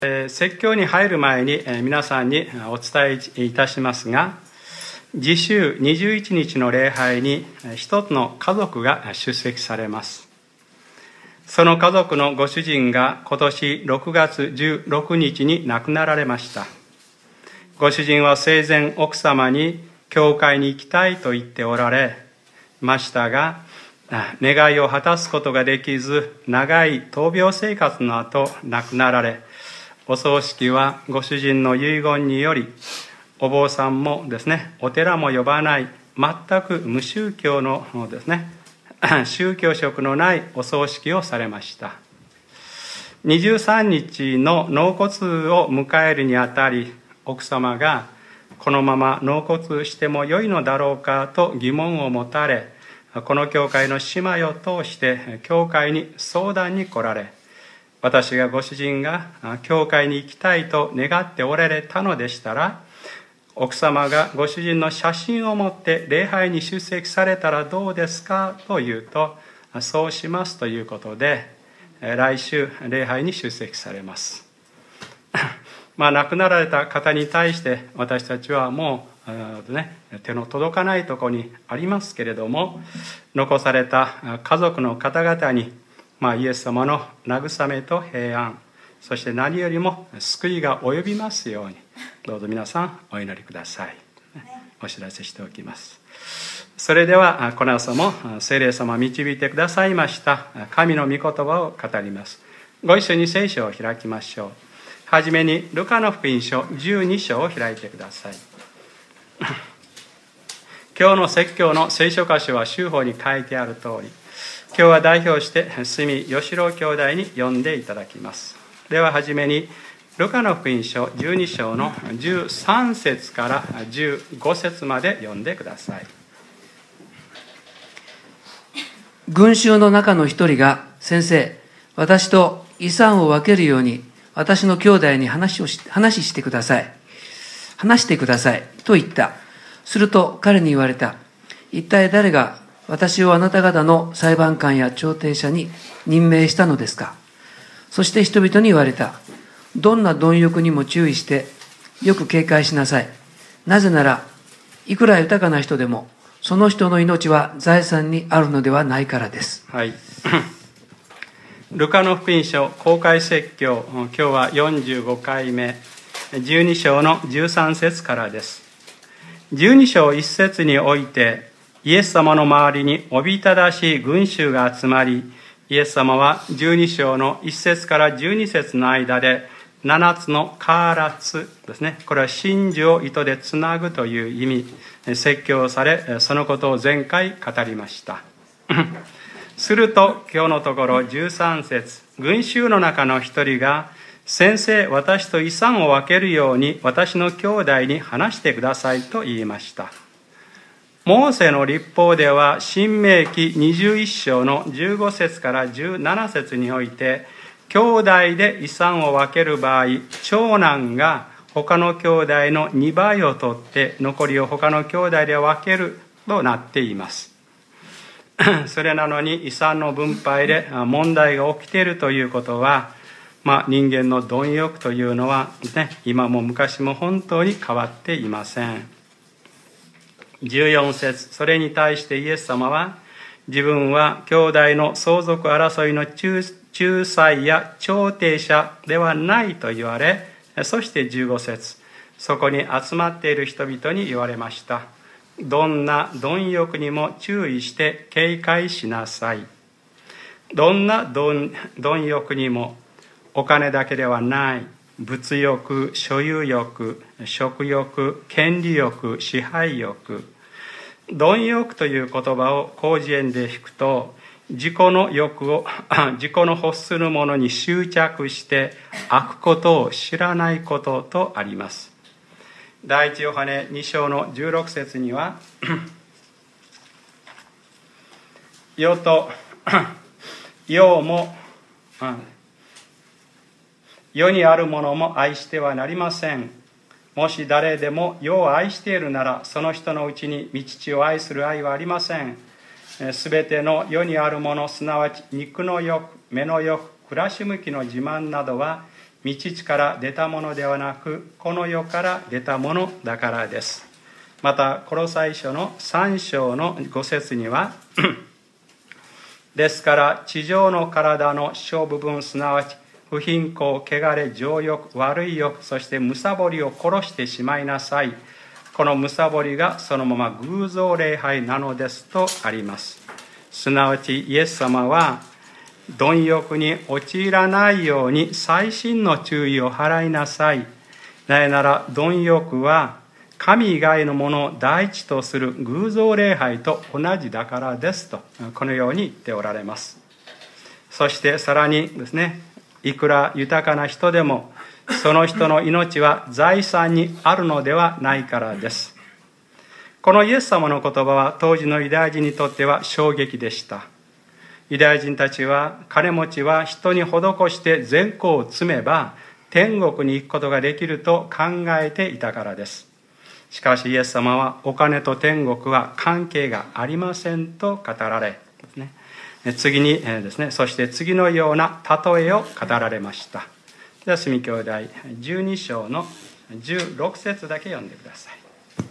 説教に入る前に皆さんにお伝えいたしますが、次週21日の礼拝に一つの家族が出席されます。その家族のご主人が今年6月16日に亡くなられました。ご主人は生前奥様に教会に行きたいと言っておられましたが、願いを果たすことができず、長い闘病生活の後亡くなられ、お葬式はご主人の遺言により、お坊さんもですね、お寺も呼ばない、全く無宗教のですね、宗教色のないお葬式をされました。23日の納骨を迎えるにあたり、奥様がこのまま納骨してもよいのだろうかと疑問を持たれ、この教会の姉妹を通して教会に相談に来られ、私がご主人が教会に行きたいと願っておられたのでしたら、奥様がご主人の写真を持って礼拝に出席されたらどうですかと言うと、そうしますということで、来週礼拝に出席されます。亡くなられた方に対して私たちはもう、手の届かないところにありますけれども、残された家族の方々に、イエス様の慰めと平安、そして何よりも救いが及びますように、どうぞ皆さんお祈りください。お知らせしておきます。それではこの朝も聖霊様導いてくださいました神の御言葉を語ります。ご一緒に聖書を開きましょう。はじめにルカの福音書12章を開いてください。今日の説教の聖書箇所は修法に書いてある通り、今日は代表して住吉郎兄弟に読んでいただきます。でははじめにルカの福音書12章の13節から15節まで読んでください。 群衆の中の一人が、先生、私と遺産を分けるように私の兄弟に話してくださいと言った。すると彼に言われた。一体誰が私をあなた方の裁判官や調停者に任命したのですか。そして人々に言われた。どんな貪欲にも注意してよく警戒しなさい。なぜならいくら豊かな人でもその人の命は財産にあるのではないからです。 はい。ルカの福音書公開説教、今日は45回目、12章の13節からです。12章1節において、イエス様の周りにおびただしい群衆が集まり、イエス様は12章の1節から12節の間で7つのカーラツですね。これは真珠を糸でつなぐという意味、説教され、そのことを前回語りました。すると今日のところ13節、群衆の中の一人が、先生、私と遺産を分けるように私の兄弟に話してくださいと言いました。モーセの律法では申命記21章の15節から17節において、兄弟で遺産を分ける場合、長男が他の兄弟の2倍を取って残りを他の兄弟で分けるとなっています。それなのに遺産の分配で問題が起きているということは、人間の貪欲というのは、今も昔も本当に変わっていません。14節、それに対してイエス様は、自分は兄弟の相続争いの仲裁や調停者ではないと言われ、そして15節、そこに集まっている人々に言われました。どんな貪欲にも注意して警戒しなさい。どんな貪欲にも、お金だけではない、物欲、所有欲、食欲、権利欲、支配欲。貪欲という言葉を広辞苑で引くと、自己の欲を自己の欲するものに執着して悪ことを知らないこととあります。第一ヨハネ2章の16節には、世と世も世にあるものも愛してはなりません。もし誰でも世を愛しているなら、その人のうちに御父を愛する愛はありません。すべての世にあるもの、すなわち肉の欲、目の欲、暮らし向きの自慢などは、 御父から出たものではなく、この世から出たものだからです。また、コロサイ書の3章の5節には、ですから、地上の体の小部分、すなわち、不貧困、汚れ、情欲、悪い欲、そして貪りを殺してしまいなさい。この貪りがそのまま偶像礼拝なのですとあります。すなわち、イエス様は、貪欲に陥らないように細心の注意を払いなさい。なぜなら、貪欲は神以外のものを第一とする偶像礼拝と同じだからですと、このように言っておられます。そしてさらにですね、いくら豊かな人でも、その人の命は財産にあるのではないからです。このイエス様の言葉は当時のユダヤ人にとっては衝撃でした。ユダヤ人たちは、金持ちは人に施して善行を積めば天国に行くことができると考えていたからです。しかしイエス様は、お金と天国は関係がありませんと語られですね、次にですね、そして次のような例えを語られました。では、住兄弟12章の16節だけ読んでください。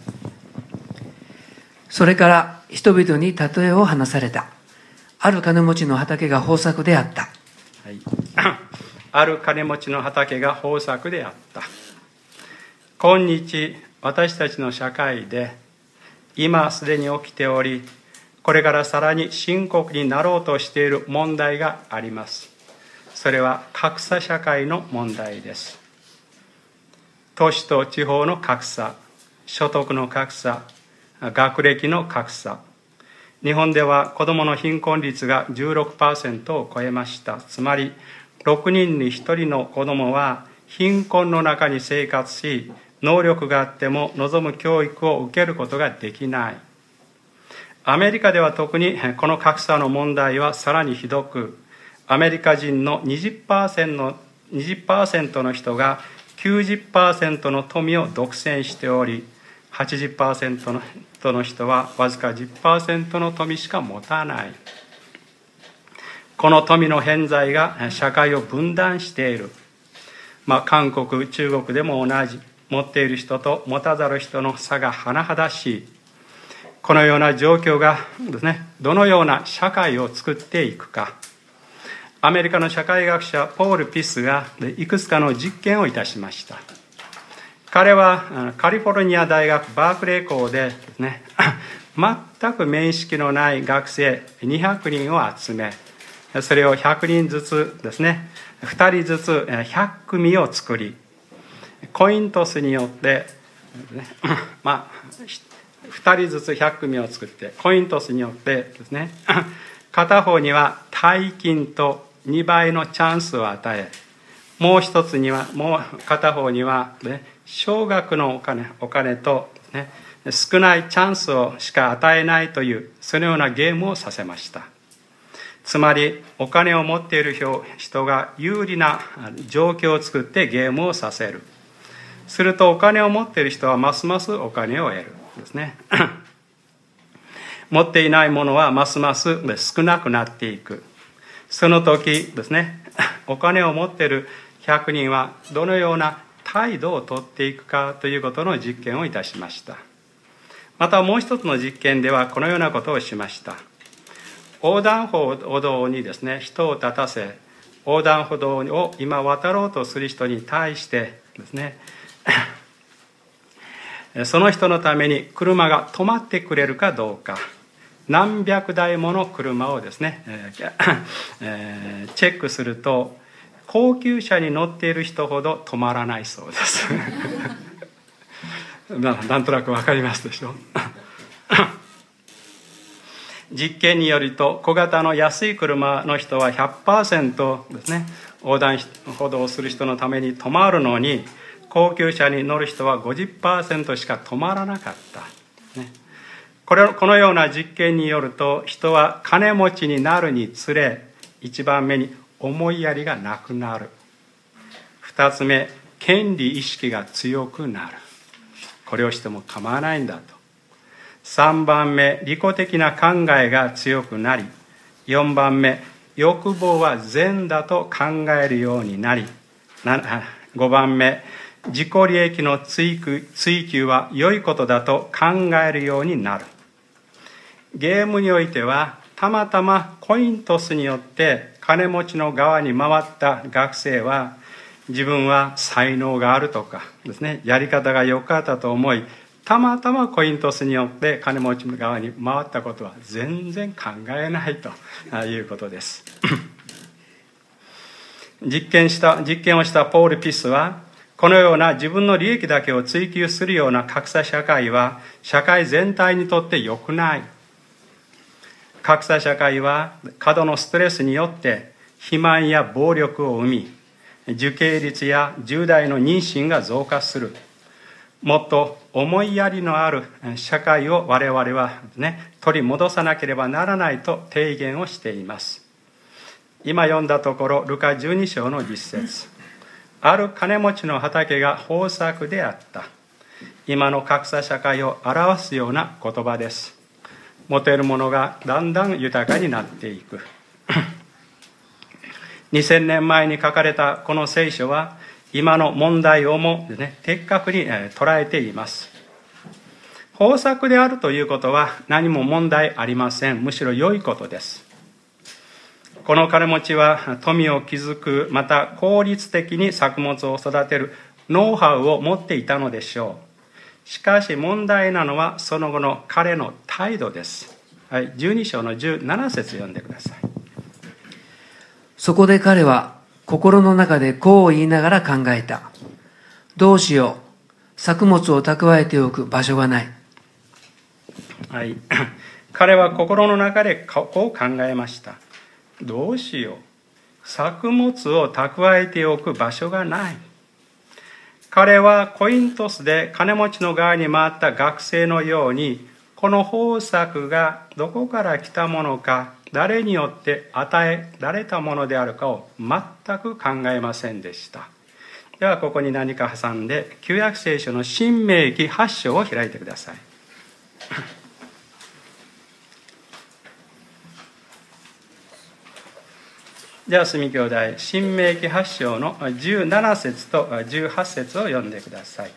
それから人々に例えを話された。ある金持ちの畑が豊作であった。 はい、ある金持ちの畑が豊作であった。今日、私たちの社会で今すでに起きており、これからさらに深刻になろうとしている問題があります。それは格差社会の問題です。都市と地方の格差、所得の格差、学歴の格差。日本では子どもの貧困率が 16% を超えました。つまり6人に1人の子どもは貧困の中に生活し、能力があっても望む教育を受けることができない。アメリカでは特にこの格差の問題はさらにひどく、アメリカ人の 20% の人が 90% の富を独占しており、80% の人はわずか 10% の富しか持たない。この富の偏在が社会を分断している。韓国、中国でも同じ。持っている人と持たざる人の差が甚だしい。このような状況がですね、どのような社会を作っていくか。アメリカの社会学者ポール・ピスがいくつかの実験をいたしました。彼はカリフォルニア大学バークレー校でですね、全く面識のない学生200人を集め、それを100人ずつですね、2人ずつ100組を作り、コイントスによって、2人ずつ100組を作って、コイントスによってですね、片方には大金と2倍のチャンスを与え、もう一つには、もう片方には、少額のお金と、少ないチャンスをしか与えないという、そのようなゲームをさせました。つまり、お金を持っている人が有利な状況を作ってゲームをさせる。すると、お金を持っている人はますますお金を得るですね。持っていないものはますます少なくなっていく。その時ですね、お金を持っている100人はどのような態度をとっていくかということの実験をいたしました。またもう一つの実験ではこのようなことをしました。横断歩道にですね、人を立たせ、横断歩道を今渡ろうとする人に対してですね、その人のために車が止まってくれるかどうか、何百台もの車をですね、チェックすると、高級車に乗っている人ほど止まらないそうですなんとなく分かりますでしょう実験によると、小型の安い車の人は 100% ですね、横断歩道をする人のために止まるのに、高級車に乗る人は 50% しか止まらなかった、ね、このような実験によると、人は金持ちになるにつれ、一番目に思いやりがなくなる。二つ目、権利意識が強くなる。これをしても構わないんだと。3番目、利己的な考えが強くなり、4番目、欲望は善だと考えるようになり、 5番目、自己利益の追求は良いことだと考えるようになる。ゲームにおいてはたまたまコイントスによって金持ちの側に回った学生は、自分は才能があるとかですね、やり方が良かったと思い、たまたまコイントスによって金持ちの側に回ったことは全然考えないということです。実験をしたポール・ピスは、このような自分の利益だけを追求するような格差社会は社会全体にとって良くない。格差社会は過度のストレスによって肥満や暴力を生み、受刑率や10代の妊娠が増加する。もっと思いやりのある社会を我々は取り戻さなければならないと提言をしています。今読んだところ、ルカ12章の10節、ある金持ちの畑が豊作であった。今の格差社会を表すような言葉です。持てるものがだんだん豊かになっていく。2000年前に書かれたこの聖書は、今の問題をも的確に捉えています。豊作であるということは何も問題ありません。むしろ良いことです。この金持ちは富を築く、また効率的に作物を育てるノウハウを持っていたのでしょう。しかし問題なのはその後の彼の態度です。はい、12章の17節読んでください。 そこで彼は心の中でこう言いながら考えた。どうしよう。作物を蓄えておく場所がない。 はい、彼は心の中でこう考えました。どうしよう。作物を蓄えておく場所がない。彼はコイントスで金持ちの側に回った学生のように、この豊作がどこから来たものか、誰によって与えられたものであるかを全く考えませんでした。ではここに何か挟んで、旧約聖書の新明記8章を開いてください。では住兄弟、新明記8章の17節と18節を読んでください。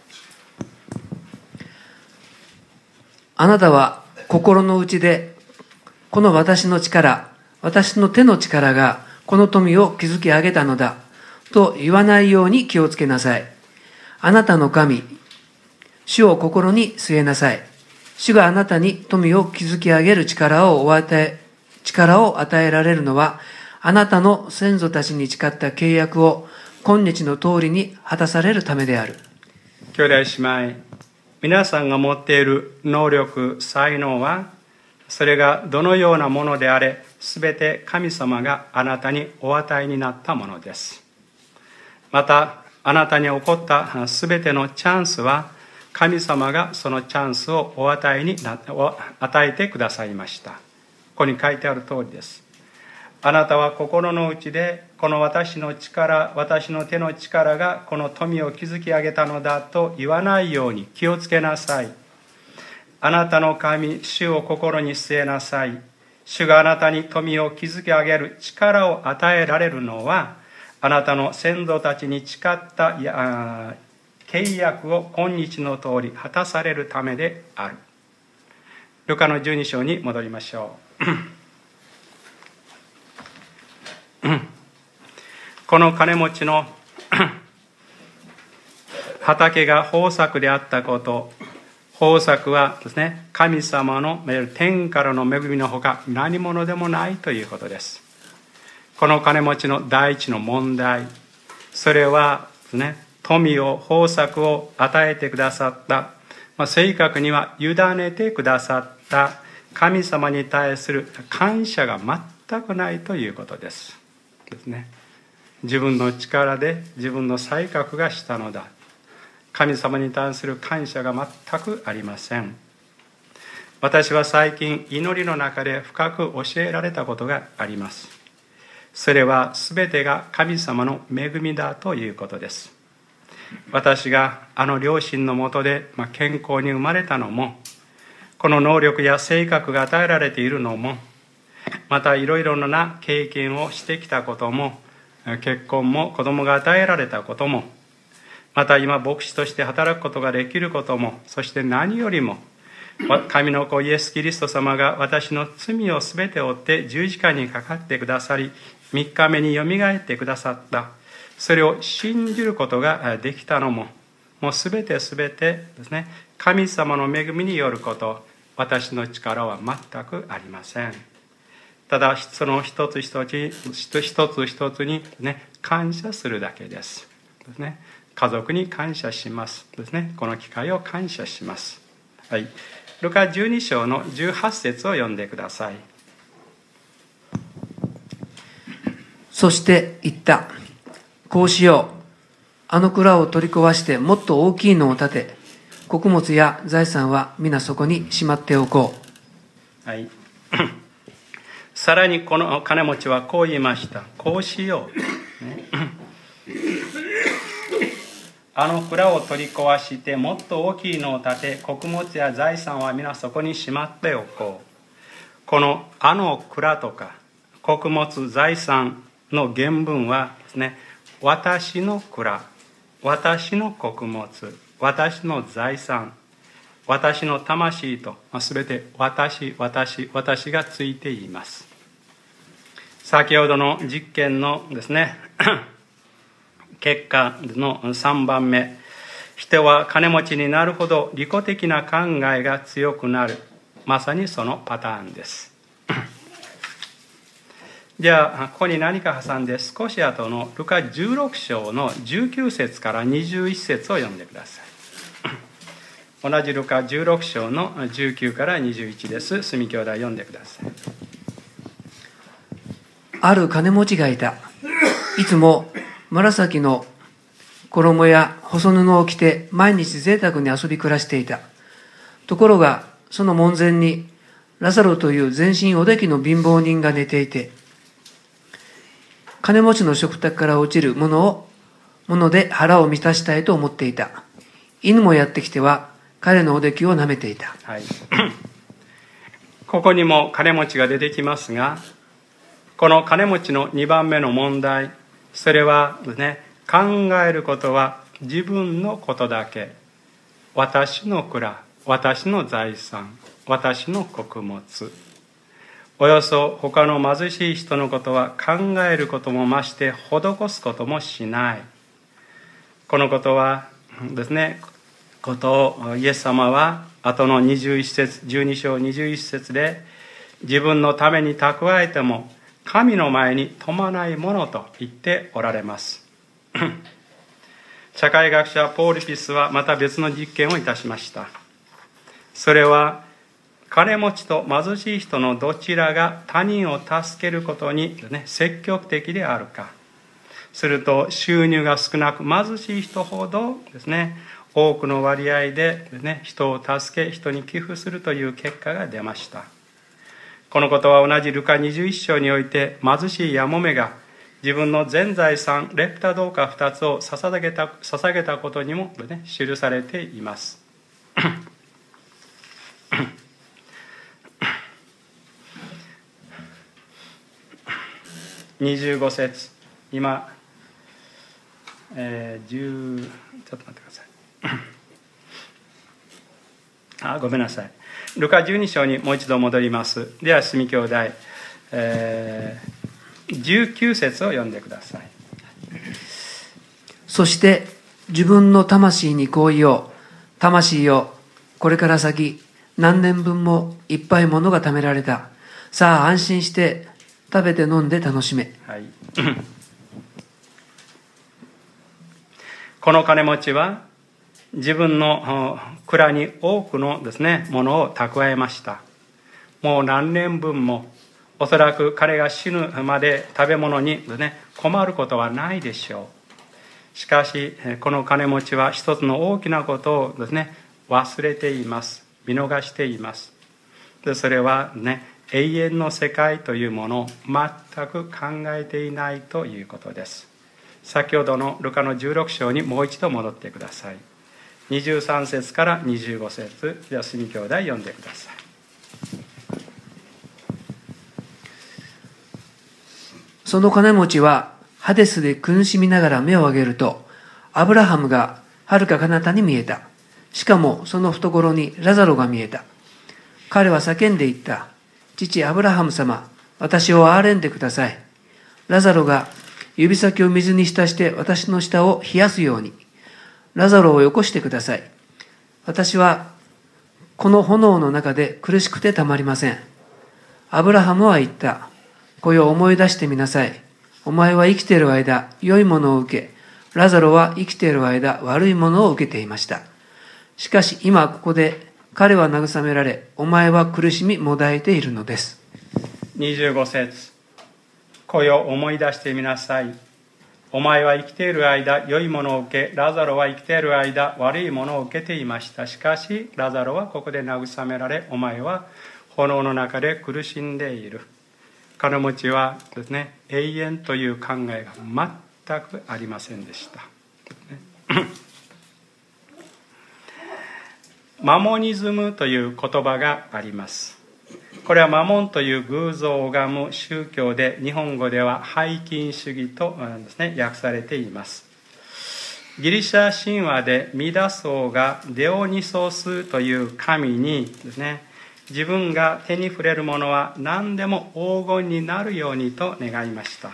あなたは心の内で、この私の力、私の手の力がこの富を築き上げたのだと言わないように気をつけなさい。あなたの神、主を心に据えなさい。主があなたに富を築き上げる力を与えられるのは、あなたの先祖たちに誓った契約を今日の通りに果たされるためである。 兄弟姉妹、皆さんが持っている能力、才能は、それがどのようなものであれ、すべて神様があなたにお与えになったものです。また、あなたに起こったすべてのチャンスは、神様がそのチャンスを与えてくださいました。ここに書いてある通りです。あなたは心の内で、この私の力、私の手の力がこの富を築き上げたのだと言わないように気をつけなさい。あなたの神、主を心に据えなさい。主があなたに富を築き上げる力を与えられるのは、あなたの先祖たちに誓った契約を今日の通り果たされるためである。ルカの12章に戻りましょう。この金持ちの畑が豊作であったこと、豊作はですね、神様の天からの恵みのほか何者でもないということです。この金持ちの第一の問題、それはですね、富を、豊作を与えてくださった、正確には委ねてくださった神様に対する感謝が全くないということですね。自分の力で自分の才覚がしたのだ。神様に対する感謝が全くありません。私は最近祈りの中で深く教えられたことがあります。それは全てが神様の恵みだということです。私が両親のもとで健康に生まれたのも、この能力や性格が与えられているのも、またいろいろな経験をしてきたことも、 結婚も子供が与えられたことも、また今牧師として働くことができることも、そして何よりも神の子イエス・キリスト様が私の罪をすべて負って十字架にかかってくださり、3日目によみがえってくださった、それを信じることができたのも、もうすべてですね、神様の恵みによること、私の力は全くありません。ただその一つ一つに、ね、感謝するだけですですね。家族に感謝しますですね。この機会を感謝します。はい、ルカ12章の18節を読んでください。 そして言った。こうしよう。あの蔵を取り壊してもっと大きいのを建て、穀物や財産は皆そこにしまっておこう。はい。さらにこの金持ちはこう言いました。こうしよう。ね、あの蔵を取り壊してもっと大きいのを建て、穀物や財産は皆そこにしまっておこう。このあの蔵とか穀物財産の原文はですね、私の蔵、私の穀物、私の財産、私の魂と全て私がついています。先ほどの実験のですね結果の3番目、人は金持ちになるほど利己的な考えが強くなる、まさにそのパターンですじゃあここに何か挟んで少し後のルカ16章の19節から21節を読んでください。同じルカ16章の19から21です。住兄弟読んでください。 ある金持ちがいた。いつも紫の衣や細布を着て毎日贅沢に遊び暮らしていた。ところがその門前にラザロという全身おできの貧乏人が寝ていて、金持ちの食卓から落ちるもので腹を満たしたいと思っていた。犬もやってきては彼のおできを舐めていた。 はい、ここにも金持ちが出てきますが、この金持ちの2番目の問題、それはね、考えることは自分のことだけ。私の蔵、私の財産、私の穀物、およそ他の貧しい人のことは考えることもまして施すこともしない。このことはですね、ことをイエス様は後の12章21節で、自分のために蓄えても神の前に富まないものと言っておられます社会学者ポール・ピスはまた別の実験をいたしました。それは金持ちと貧しい人のどちらが他人を助けることに、積極的であるか。すると収入が少なく貧しい人ほどですね、多くの割合で、人を助け、人に寄付するという結果が出ました。このことは同じルカ21章において、貧しいやもめが自分の全財産レプタ銅貨2つを捧げたことにも、記されています25節、今、ちょっと待ってくださいごめんなさい。ルカ12章にもう一度戻ります。では住兄弟、19節を読んでください。 そして自分の魂にこう言おう。魂よ、これから先何年分もいっぱいものが貯められた。さあ安心して食べて飲んで楽しめ。 はい、この金持ちは自分の蔵に多くのですね、ものを蓄えました。もう何年分も、おそらく彼が死ぬまで食べ物にですね、困ることはないでしょう。しかしこの金持ちは一つの大きなことをですね、忘れています。見逃しています。でそれはね、永遠の世界というものを全く考えていないということです。先ほどのルカの16章にもう一度戻ってください。23節から25節、では住兄弟読んでください。 その金持ちはハデスで苦しみながら目を上げると、アブラハムがはるか彼方に見えた。しかもその懐にラザロが見えた。彼は叫んで言った。父アブラハム様、私を憐れんでください。ラザロが指先を水に浸して私の舌を冷やすように。ラザロをよこしてください。私はこの炎の中で苦しくてたまりません。アブラハムは言った。これを思い出してみなさい。お前は生きている間、良いものを受け、ラザロは生きている間、悪いものを受けていました。しかし今ここで彼は慰められ、お前は苦しみもだえているのです。 25節。これを思い出してみなさい。お前は生きている間、良いものを受け、ラザロは生きている間、悪いものを受けていました。しかし、ラザロはここで慰められ、お前は炎の中で苦しんでいる。金持ちはですね、永遠という考えが全くありませんでした。マモニズムという言葉があります。これはマモンという偶像を拝む宗教で、日本語では拝金主義とですね、訳されています。ギリシャ神話でミダス王がデオニソスという神にですね、自分が手に触れるものは何でも黄金になるようにと願いました。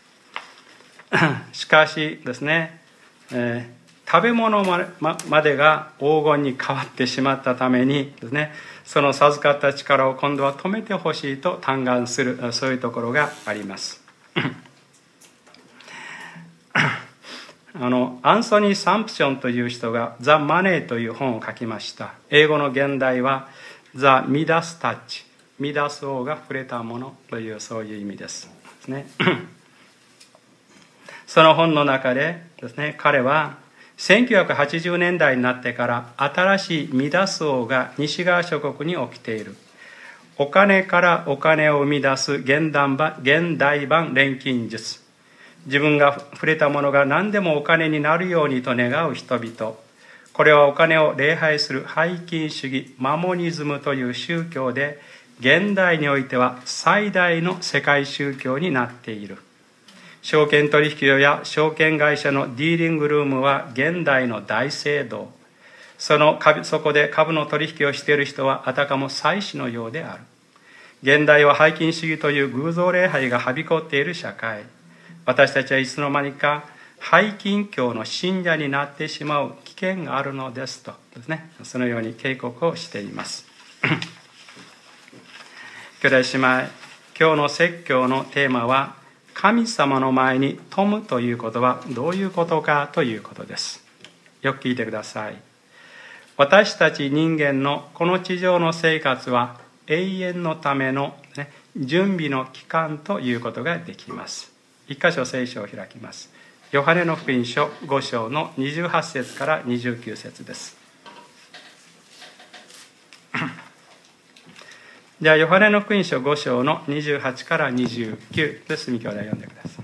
しかしですね、食べ物までが黄金に変わってしまったためにですね、その授かった力を今度は止めてほしいと嘆願する、そういうところがあります。アンソニー・サンプションという人がザ・マネーという本を書きました。英語の現代はザ・ミダス・タッチ、ミダス王が触れたものという、そういう意味ですね。その本の中でですね、彼は1980年代になってから新しいミダス王が西側諸国に起きている。お金からお金を生み出す現代版錬金術。自分が触れたものが何でもお金になるようにと願う人々。これはお金を礼拝する拝金主義、マモニズムという宗教で、現代においては最大の世界宗教になっている。証券取引所や証券会社のディーリングルームは現代の大聖堂。そこで株の取引をしている人はあたかも祭司のようである。現代は拝金主義という偶像礼拝がはびこっている社会。私たちはいつの間にか拝金教の信者になってしまう危険があるのですとですね、そのように警告をしています。兄弟姉妹、今日の説教のテーマは、神様の前に富むということはどういうことかということです。よく聞いてください。私たち人間のこの地上の生活は永遠のための、準備の期間ということができます。一箇所聖書を開きます。ヨハネの福音書5章の28節から29節です。じゃあヨハネの福音書5章の28から29で、住兄弟読んでください。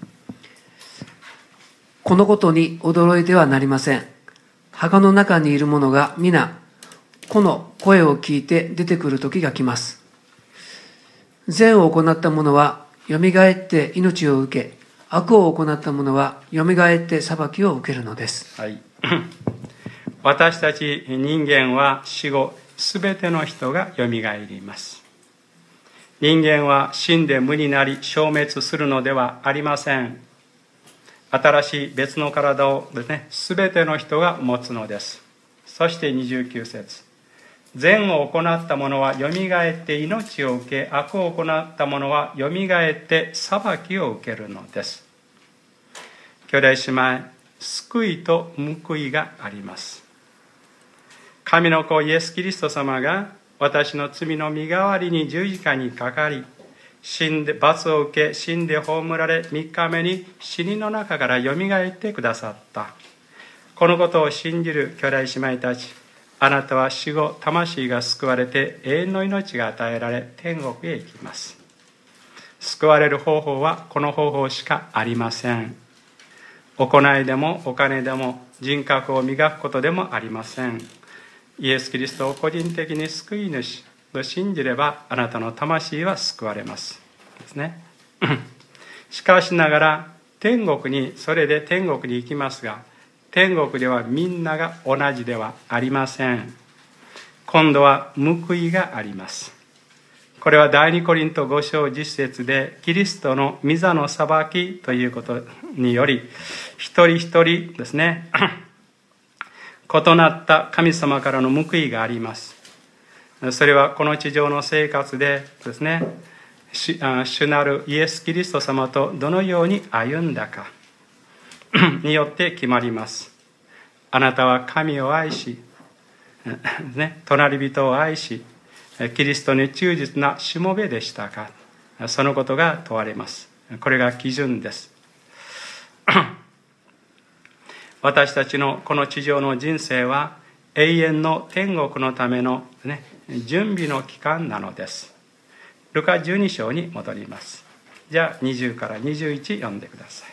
このことに驚いてはなりません。墓の中にいる者が皆この声を聞いて出てくる時が来ます。善を行った者はよみがえって命を受け、悪を行った者はよみがえって裁きを受けるのです。 はい。私たち人間は死後すべての人がよみがえります。人間は死んで無になり消滅するのではありません。新しい別の体をですね、すべての人が持つのです。そして29節。善を行った者はよみがえって命を受け、悪を行った者はよみがえって裁きを受けるのです。兄弟姉妹、救いと報いがあります。神の子イエス・キリスト様が私の罪の身代わりに十字架にかかり、死んで罰を受け、死んで葬られ、3日目に死人の中からよみがえってくださった。このことを信じる兄弟姉妹たち、あなたは死後魂が救われて永遠の命が与えられ、天国へ行きます。救われる方法はこの方法しかありません。行いでもお金でも人格を磨くことでもありません。イエス・キリストを個人的に救い主と信じれば、あなたの魂は救われますですね。しかしながら天国に行きますが、天国ではみんなが同じではありません。今度は報いがあります。これは第2コリント5章10節で、キリストの御座の裁きということにより、一人一人ですね、異なった神様からの報いがあります。それはこの地上の生活でですね、主なるイエス・キリスト様とどのように歩んだかによって決まります。あなたは神を愛し、隣人を愛し、キリストに忠実なしもべでしたか。そのことが問われます。これが基準です。私たちのこの地上の人生は永遠の天国のための、準備の期間なのです。ルカ12章に戻ります。じゃあ20から21読んでください。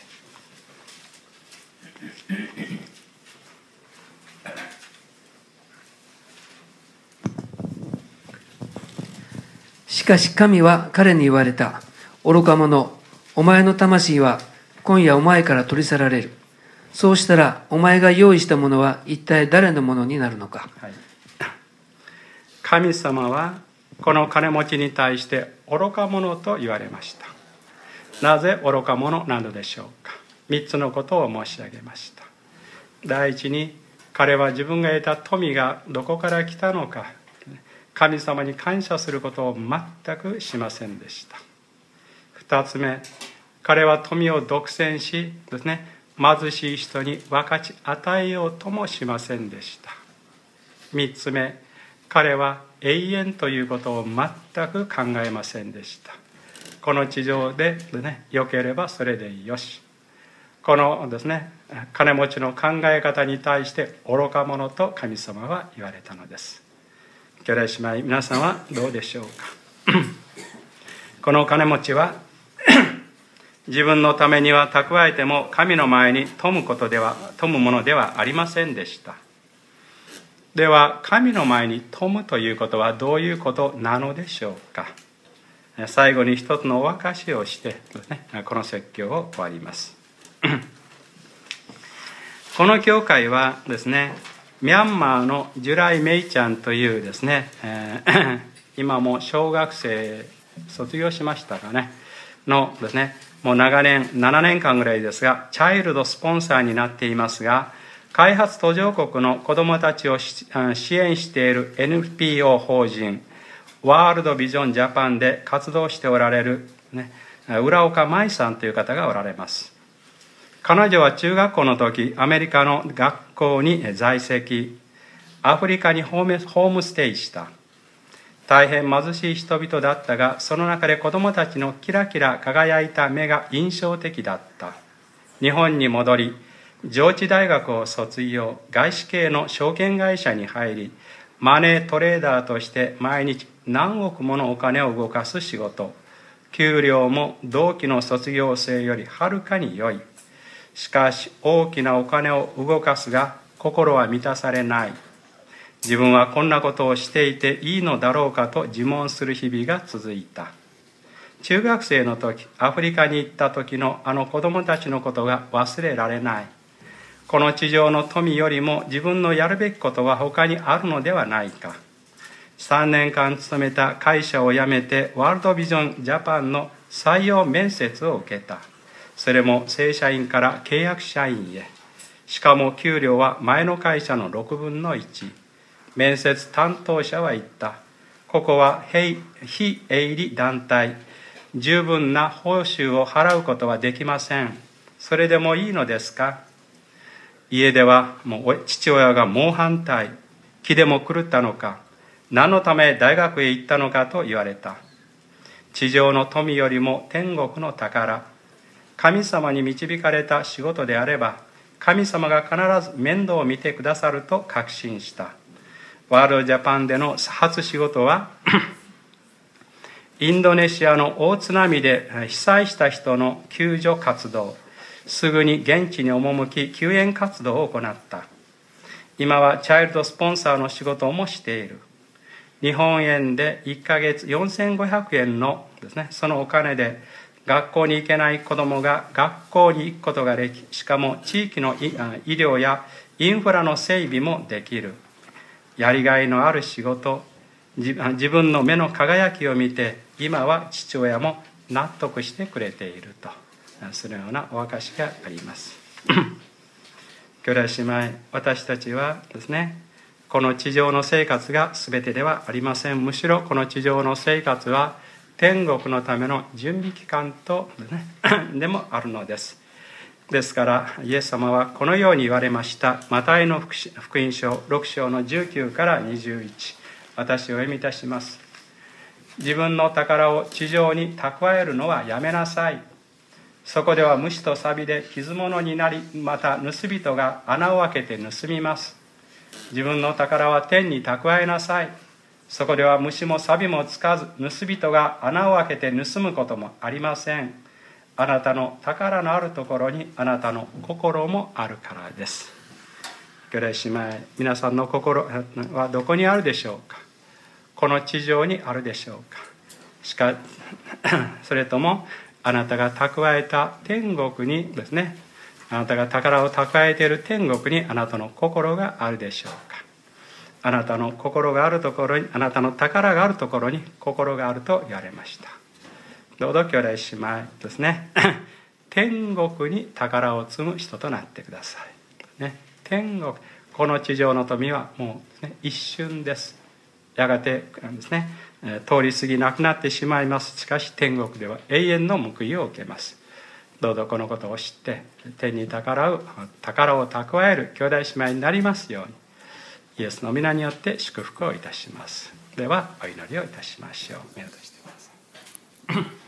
しかし神は彼に言われた。愚か者、お前の魂は今夜お前から取り去られる。そうしたらお前が用意したものは一体誰のものになるのか。 はい、神様はこの金持ちに対して愚か者と言われました。なぜ愚か者なのでしょうか。3つのことを申し上げました。第一に、彼は自分が得た富がどこから来たのか、神様に感謝することを全くしませんでした。2つ目、彼は富を独占しですね、貧しい人に分かち与えようともしませんでした。3つ目、彼は永遠ということを全く考えませんでした。この地上で良ければそれでよし。このですね、金持ちの考え方に対して愚か者と神様は言われたのです。兄弟姉妹、皆さんはどうでしょうか。この金持ちは自分のためには蓄えても神の前に富むものではありませんでした。では神の前に富むということはどういうことなのでしょうか。最後に一つのお明かしをしてですね、この説教を終わります。この教会はですね、ミャンマーのジュライ・メイちゃんというですね、今も小学生卒業しましたかねのですね、もう長年7年間ぐらいですが、チャイルドスポンサーになっていますが、開発途上国の子どもたちを支援している NPO 法人ワールドビジョンジャパンで活動しておられる、浦岡舞さんという方がおられます。彼女は中学校の時、アメリカの学校に在籍、アフリカにホームステイした。大変貧しい人々だったが、その中で子どもたちのキラキラ輝いた目が印象的だった。日本に戻り、上智大学を卒業、外資系の証券会社に入り、マネートレーダーとして毎日何億ものお金を動かす仕事。給料も同期の卒業生よりはるかに良い。しかし大きなお金を動かすが心は満たされない。自分はこんなことをしていていいのだろうかと自問する日々が続いた。中学生の時、アフリカに行った時のあの子供たちのことが忘れられない。この地上の富よりも自分のやるべきことは他にあるのではないか。3年間勤めた会社を辞めてワールドビジョンジャパンの採用面接を受けた。それも正社員から契約社員へ。しかも給料は前の会社の6分の1。面接担当者は言った。ここは非営利団体。十分な報酬を払うことはできません。それでもいいのですか。家では父親が猛反対。気でも狂ったのか。何のため大学へ行ったのかと言われた。地上の富よりも天国の宝。神様に導かれた仕事であれば、神様が必ず面倒を見てくださると確信した。ワールドジャパンでの初仕事はインドネシアの大津波で被災した人の救助活動。すぐに現地に赴き救援活動を行った。今はチャイルドスポンサーの仕事もしている。日本円で1ヶ月4500円のですね、そのお金で学校に行けない子どもが学校に行くことができ、しかも地域の医療やインフラの整備もできる。やりがいのある仕事、自分の目の輝きを見て、今は父親も納得してくれていると、そのようなお証があります。兄弟姉妹、私たちはですね、この地上の生活が全てではありません。むしろこの地上の生活は天国のための準備期間と、でもあるのです。ですからイエス様はこのように言われました。マタイの福音書6章の19から21、私を読みいたします。自分の宝を地上に蓄えるのはやめなさい。そこでは虫と錆で傷物になり、また盗人が穴を開けて盗みます。自分の宝は天に蓄えなさい。そこでは虫も錆もつかず、盗人が穴を開けて盗むこともありません。あなたの宝のあるところにあなたの心もあるからです。兄弟姉妹、皆さんの心はどこにあるでしょうか。この地上にあるでしょうか。それともあなたが蓄えた天国にですね、あなたが宝を蓄えている天国にあなたの心があるでしょうか。あなたの心があるところに、あなたの宝があるところに心があると言われました。どうぞ兄弟姉妹ですね、天国に宝を積む人となってください、ね、天国、この地上の富はもう、ね、一瞬です。やがてですね、通り過ぎなくなってしまいます。しかし天国では永遠の報いを受けます。どうぞこのことを知って天に宝を蓄える兄弟姉妹になりますように、イエスの皆によって祝福をいたします。ではお祈りをいたしましょう。目を閉じてください。